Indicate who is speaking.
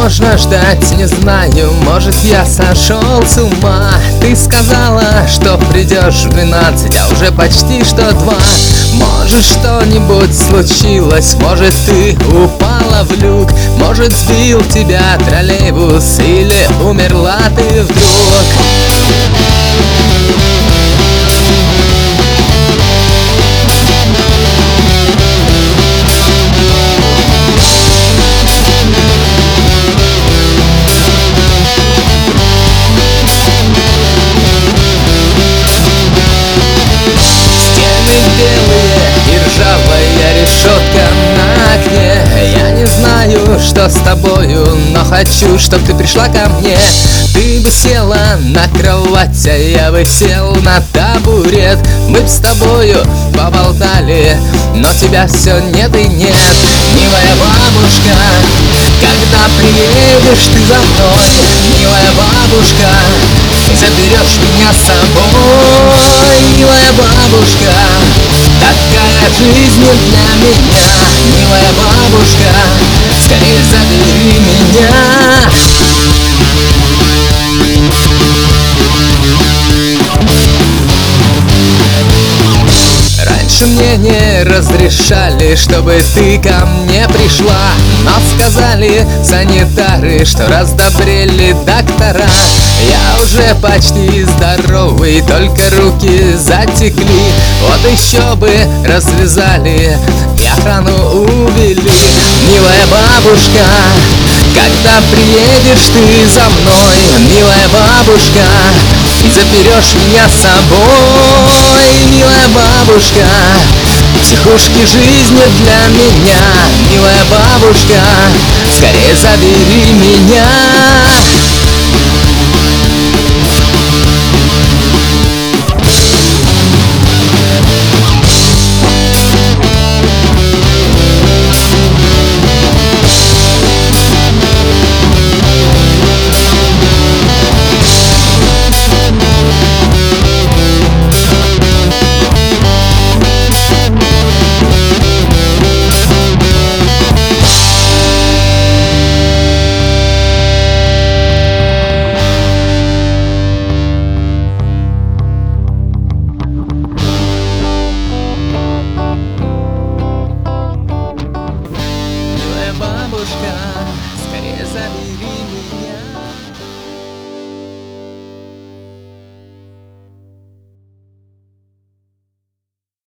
Speaker 1: можно ждать, не знаю, может я сошел с ума. Ты сказала, что придешь в 12, а уже почти что 2. Может что-нибудь случилось, может ты упала в люк, может сбил тебя троллейбус или умерла ты вдруг. Белые и ржавая решетка на окне. Я не знаю, что с тобою, но хочу, чтоб ты пришла ко мне. Ты бы села на кровать, а я бы сел на табурет. Мы б с тобою поболтали, но тебя все нет и нет. Милая бабушка, когда приедешь ты за мной, милая бабушка, заберешь меня с собой. Милая бабушка, такая жизнь не для меня. Милая бабушка, скорее забери меня. Раньше мне не разрешали, чтобы ты ко мне пришла, но сказали санитары, что раздобрели доктора. Я уже почти здоровый, только руки затекли. Вот еще бы развязали и охрану увели. Милая бабушка, когда приедешь ты за мной, милая бабушка, заберешь меня с собой. Милая бабушка, психушки жизни для меня. Милая бабушка, скорее забери меня.